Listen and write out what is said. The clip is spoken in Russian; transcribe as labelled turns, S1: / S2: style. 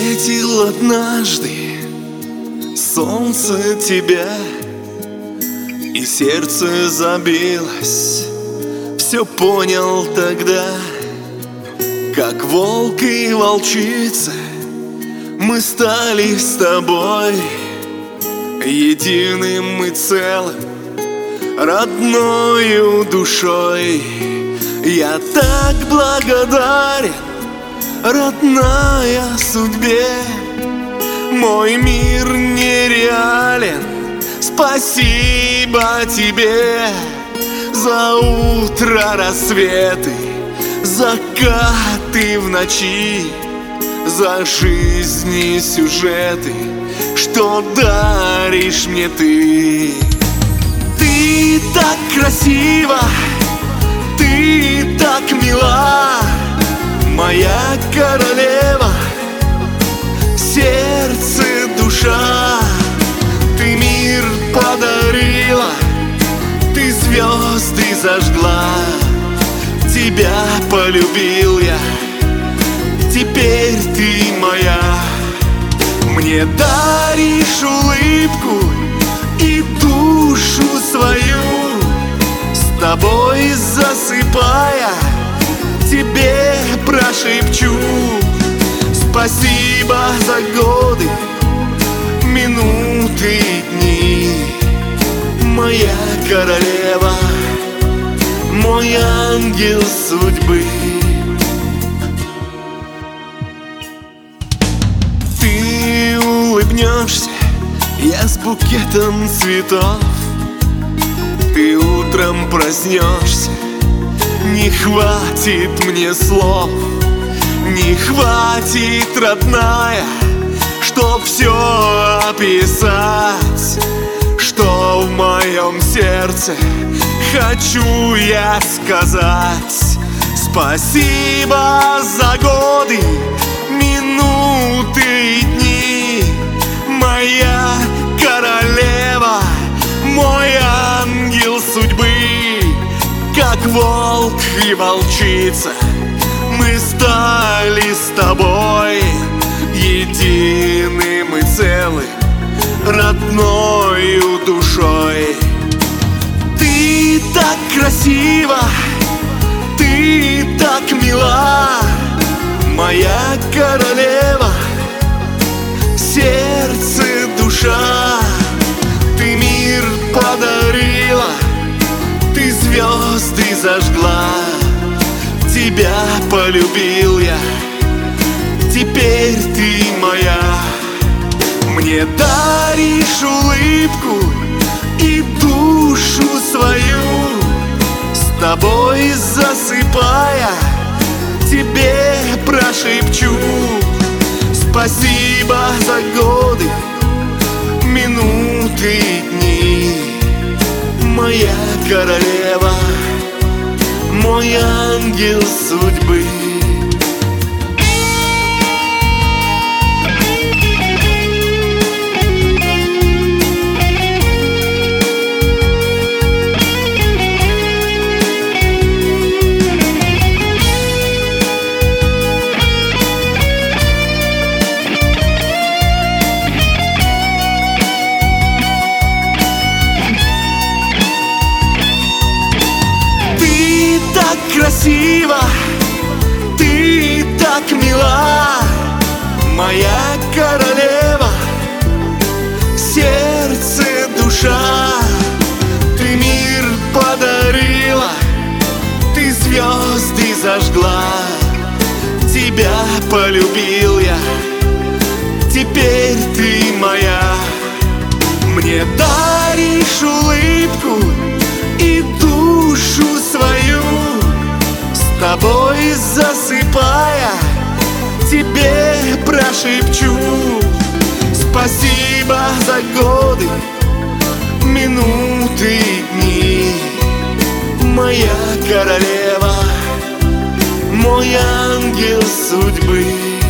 S1: Встретил однажды солнце тебя, и сердце забилось. Все понял тогда, как волк и волчица, мы стали с тобой единым и целым, родною душой. Я так благодарен, родная, судьбе. Мой мир нереален, спасибо тебе за утро, рассветы, закаты в ночи, за жизни сюжеты, что даришь мне ты. Ты так красива, ты так мила, моя королева, сердце, душа. Ты мир подарила, ты звезды зажгла, тебя полюбил я, теперь ты моя. Мне даришь улыбку и душу свою, с тобой засыпая, тебе прошепчу: спасибо за годы, минуты и дни, моя королева, мой ангел судьбы. Ты улыбнешься, я с букетом цветов. Ты утром проснешься, не хватит мне слов, не хватит, родная, чтоб все описать, что в моем сердце хочу я сказать. Спасибо за годы, минуты и дни, моя королева, мой ангел судьбы. Как волк и волчица, мы стали с тобой единым и целым, родною душой. Ты так красива, ты так мила, моя королева, сердце, душа. Ты мир подарила, ты звезды зажгла, тебя полюбил я, теперь ты моя. Мне даришь улыбку и душу свою, с тобой засыпая, тебе прошепчу: спасибо за годы, минуты и дни, моя королева, мой ангел судьбы. Красива, ты так мила, моя королева, сердце, душа. Ты мир подарила, ты звезды зажгла, тебя полюбил я, теперь ты моя. Мне даришь улыбку и душу свою, с тобой засыпая, тебе прошепчу: спасибо за годы, минуты и дни, моя королева, мой ангел судьбы.